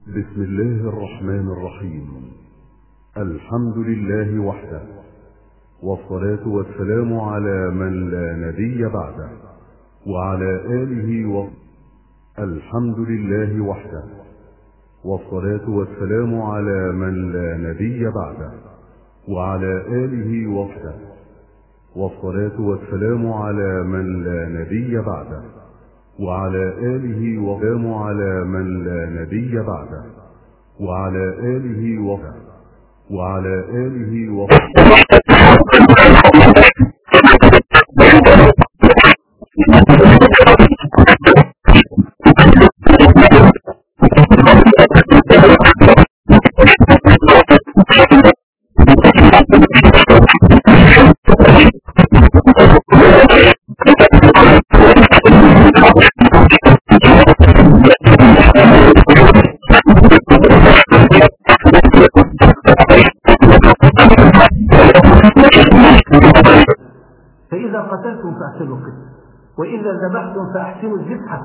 بسم الله الرحمن الرحيم. الحمد لله وحده، والصلاة والسلام على من لا نبي بعده وعلى آله الحمد لله وحده، والصلاة والسلام على من لا نبي بعده وعلى آله وحده، والصلاة والسلام على من لا نبي بعده وعلى آله وسلام على من لا نبي بعده وعلى آله وعلى آله فإذا قتلتم فأحسنوا القتل، وإذا ذبحتم فأحسنوا الذبحة،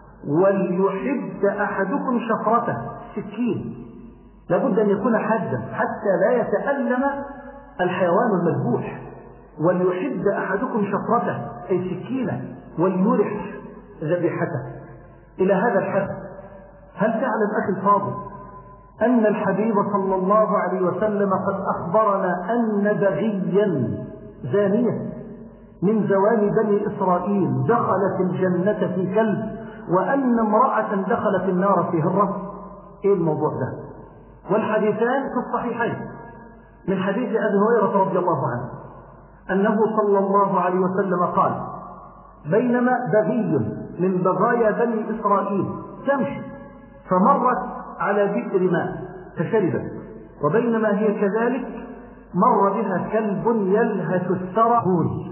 وليحد أحدكم شفرته سكين، لابد أن يكون حادا حتى لا يتألم الحيوان المذبوح. وليحد أحدكم شفرته أي سكينة، وليرح ذبيحته إلى هذا الحد. هل تعلم أخي الفاضل أن الحبيب صلى الله عليه وسلم قد أخبرنا أن بغيا زانية من زوال بني إسرائيل دخلت الجنة في كلب، وأن امرأة دخلت النار في هرة؟ إيه الموضوع ده؟ والحديثان في الصحيحين من حديث أبي هريرة رضي الله عنه أنه صلى الله عليه وسلم قال: بينما بغي من بغايا بني إسرائيل تمشي فمرت على بئر ماء فشربت، وبينما هي كذلك مر بها كلب يلهث الثرى.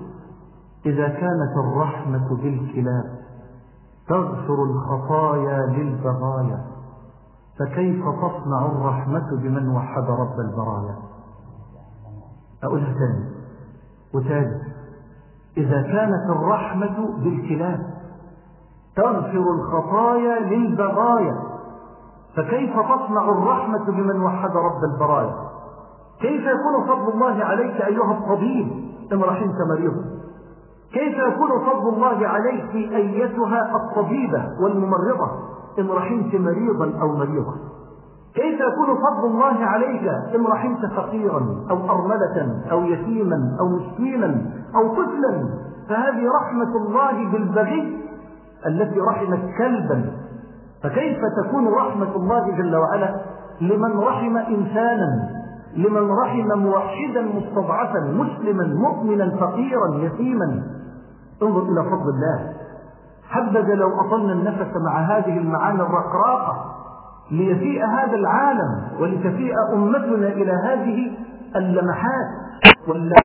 إذا كانت الرحمة بالكلاب تغفر الخطايا للبغايا، فكيف تصنع الرحمة بمن وحد رب البرايا؟ أقولها ثاني وثالث: إذا كانت الرحمة بالكلاب تغفر الخطايا للبغايا، فكيف تصنع الرحمة بمن وحد رب البرايا؟ كيف يكون فضل الله عليك أيها الطبيب إن رحمت مريضا؟ كيف يكون فضل الله عليك أيتها الطبيبة والممرضة إن رحمت مريضا أو مريضة؟ كيف يكون فضل الله عليك إن رحمت فقيرا أو أرملة أو يتيما أو مسكينا أو طفلا؟ فهذه رحمة الله بالبغي التي رحمت كلبا، فكيف تكون رحمة الله جل وعلا لمن رحم إنسانا، لمن رحم موحدا مستضعفا مسلما مؤمنا فقيرا يتيما؟ انظر إلى فضل الله. حبذا لو أطلنا النفس مع هذه المعاني الرقراقة ليفيء هذا العالم ولتفيء أمتنا إلى هذه اللمحات